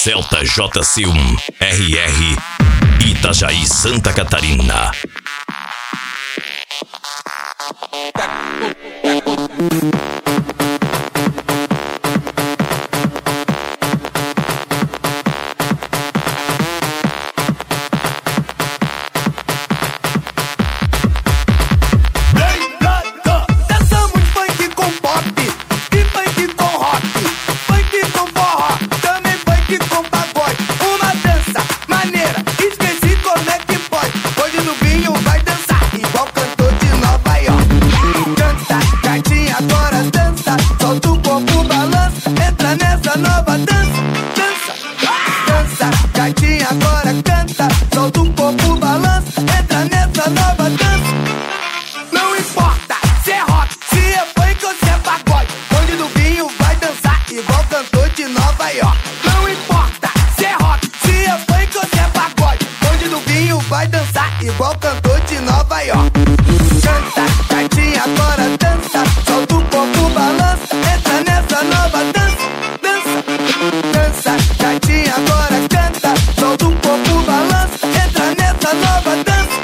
Celta JC1 RR Itajaí, Santa Catarina. Vai dançar igual cantor de Nova York. Canta, gatinha, agora dança. Solta o corpo, balança. Entra nessa nova dança. Dança, dança, gatinha, agora canta. Solta o corpo, balança. Entra nessa nova dança.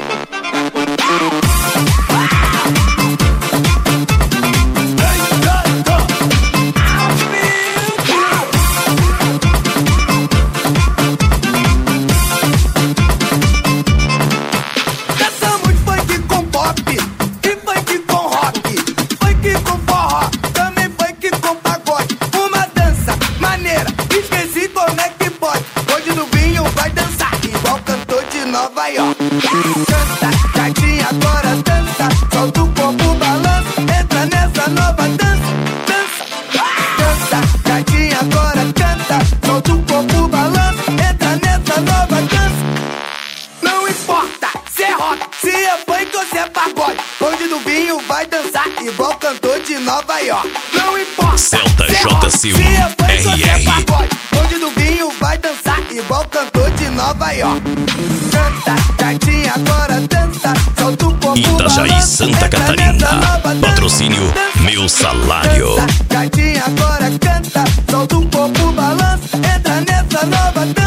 Nova York. Canta, gatinha, agora dança. Solta o corpo, balança. Entra nessa nova dança. Dança, dança, gatinha, agora canta. Solta o corpo, balança. Entra nessa nova dança. Não importa se é rock, se é funk ou se é pagode. Onde do vinho vai dançar igual cantor de Nova York. Não importa Celta se é rock, se é funk ou se é RR pagode. Onde do vinho vai dançar igual cantor de Nova York. Canta, gatinha, agora dança. Solta o corpo, Itajaí, balança. Santa Entra Catarina. nessa nova dança. Patrocínio Meu Salário. Dança, gatinha, agora canta. Solta o corpo, balança. Entra nessa nova dança.